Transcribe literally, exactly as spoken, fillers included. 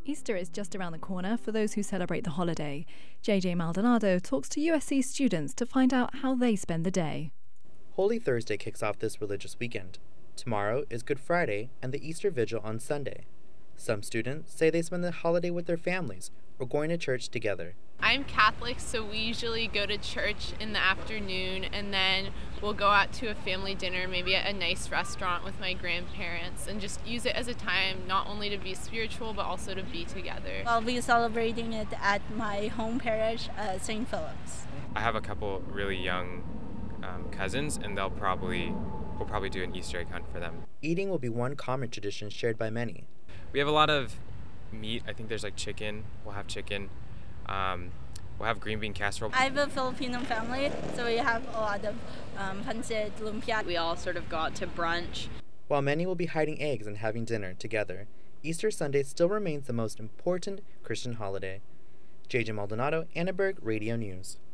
Easter is just around the corner for those who celebrate the holiday. J J Maldonado talks to U S C students to find out how they spend the day. Holy Thursday kicks off this religious weekend. Tomorrow is Good Friday and the Easter Vigil on Sunday. Some students say they spend the holiday with their families or going to church together. I'm Catholic, so we usually go to church in the afternoon and then we'll go out to a family dinner, maybe at a nice restaurant with my grandparents, and just use it as a time not only to be spiritual but also to be together. I'll be celebrating it at my home parish, uh, Saint Philip's. I have a couple really young um, cousins, and they'll probably we'll probably do an Easter egg hunt for them. Eating will be one common tradition shared by many. We have a lot of meat. I think there's like chicken. We'll have chicken. Um, we'll have green bean casserole. I have a Filipino family, so we have a lot of um, pancit, lumpia. We all sort of go out to brunch. While many will be hiding eggs and having dinner together, Easter Sunday still remains the most important Christian holiday. J J Maldonado, Annenberg Radio News.